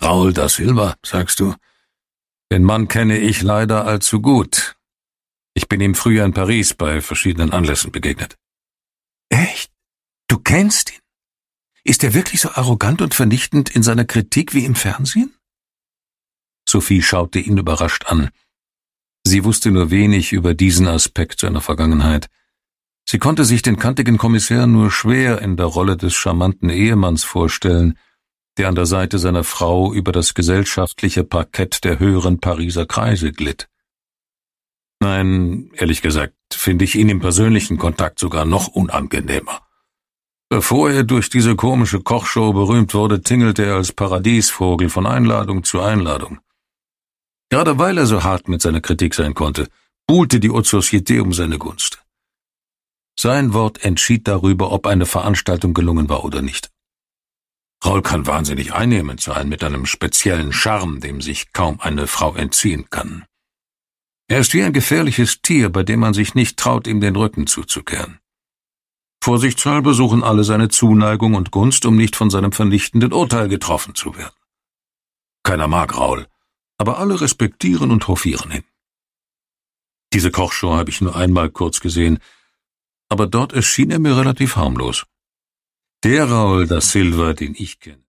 Raul da Silva, sagst du? Den Mann kenne ich leider allzu gut. Ich bin ihm früher in Paris bei verschiedenen Anlässen begegnet. Echt? Du kennst ihn? Ist er wirklich so arrogant und vernichtend in seiner Kritik wie im Fernsehen? Sophie schaute ihn überrascht an. Sie wusste nur wenig über diesen Aspekt seiner Vergangenheit. Sie konnte sich den kantigen Kommissär nur schwer in der Rolle des charmanten Ehemanns vorstellen, der an der Seite seiner Frau über das gesellschaftliche Parkett der höheren Pariser Kreise glitt. Nein, ehrlich gesagt, finde ich ihn im persönlichen Kontakt sogar noch unangenehmer. Bevor er durch diese komische Kochshow berühmt wurde, tingelte er als Paradiesvogel von Einladung zu Einladung. Gerade weil er so hart mit seiner Kritik sein konnte, buhlte die Haute Société um seine Gunst. Sein Wort entschied darüber, ob eine Veranstaltung gelungen war oder nicht. Raul kann wahnsinnig einnehmend sein, mit einem speziellen Charme, dem sich kaum eine Frau entziehen kann. Er ist wie ein gefährliches Tier, bei dem man sich nicht traut, ihm den Rücken zuzukehren. Vorsichtshalber suchen alle seine Zuneigung und Gunst, um nicht von seinem vernichtenden Urteil getroffen zu werden. Keiner mag Raul, aber alle respektieren und hofieren ihn. Diese Kochshow habe ich nur einmal kurz gesehen, aber dort erschien er mir relativ harmlos. Der Raul da Silva, den ich kenne,